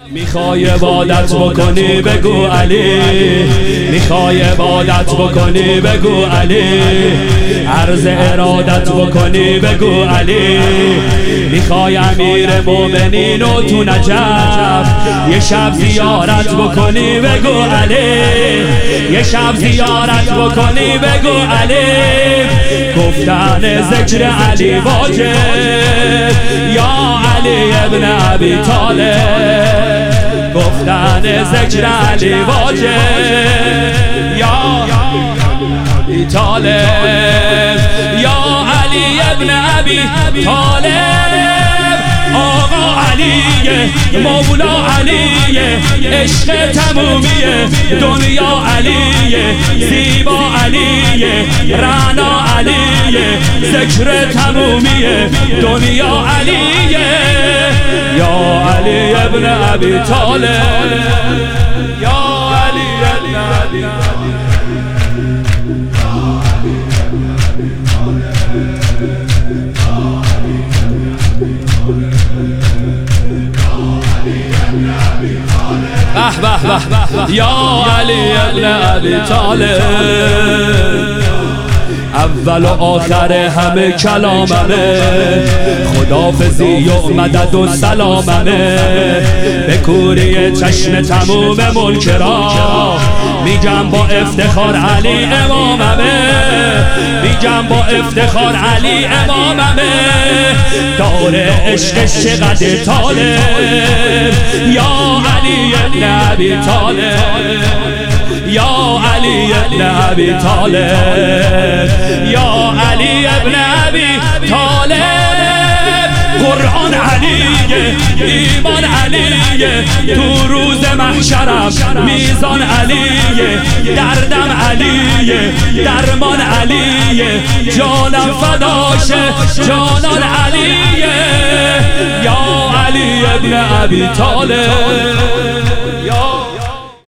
میخوای عبادت بکنی بگو علی، میخوای عبادت بکنی بگو علی، عرض ارادت بکنی بگو علی، میخوای امیر مومنین و تو نجف یه شب زیارت بکنی بگو علی، یه شب زیارت بکنی بگو علی، گفتن ذکر علی واجب یا علی ابن ابی طالب، گفتن ذکر علی واجب یا ابی طالب، یا علی ابن ابی طالب، آقا علیه، مولا علیه، عشق تمومیه، دنیا علیه، زیبا علیه، رعنا علیه، ذکر تمومیه، دنیا علیه، یا علی ابن ابی طالب، یا علی ابن ابی طالب. یا علی ابن ابی طالب، اول و آخر همه کلاممه، خدافزی و مدد و سلاممه، به کوری چشم تموم منکرا میگم با افتخار علی اماممه، میگم با افتخار علی اماممه، دار عشق چقدر طالب، یا علی ابن ابی طالب، یا علی ابن ابی طالب، یا علی ابن ابی طالب، قرآن علیه، ایمان علیه، تو روز محشرم میزان علیه، دردم علیه، درمان علیه، جانم فداشه جانان علیه، یا علی ابن ابی طالب، یا